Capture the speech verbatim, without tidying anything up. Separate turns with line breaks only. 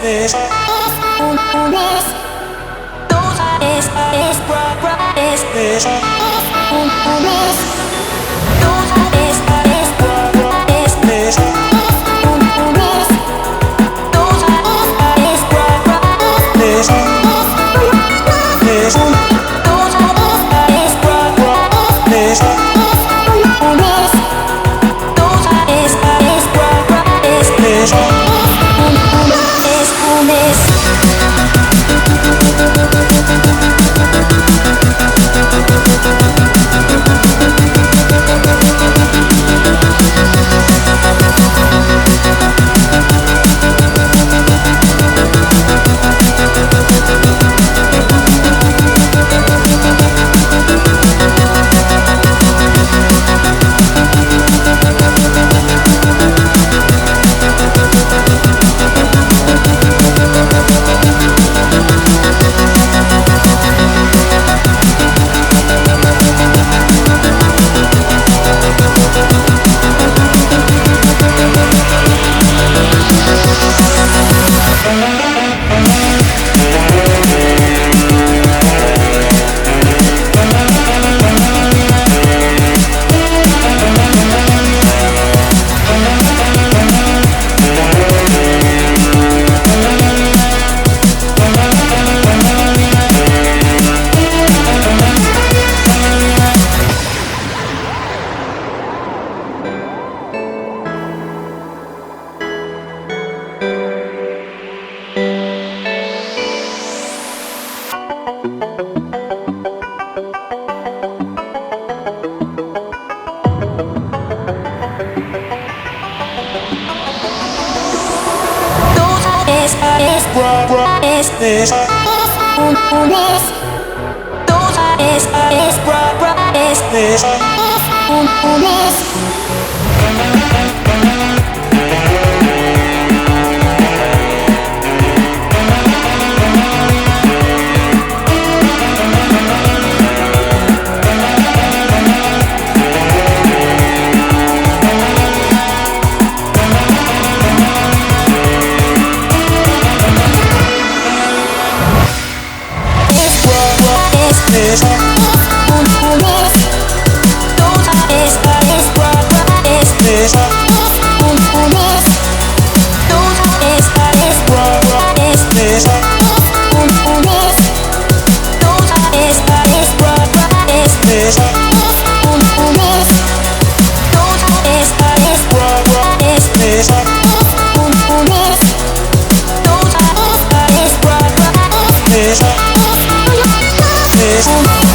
es, un, un es, dos es, es, bra, bra, es, es, un, un es, dos es, es, bra, bra, es, es, un, un es, dos es, bra, bra, es, es, un, dos es, bra, bra, es, un es, dos es, es, bra, bra, es, es, un, un es, un es. Es, es, un, un es, dos es, es, bra, bra, es, es, un, un es. Es, un, un es, dos es, es, bra, bra, es, es, un, un es, dos es, es, bra, bra, es, es, un, un es, dos es, es, bra, bra, es, es, un, un es, dos es, es, bra, bra, es, es, un, un es, dos es, es, bra, bra, es, es.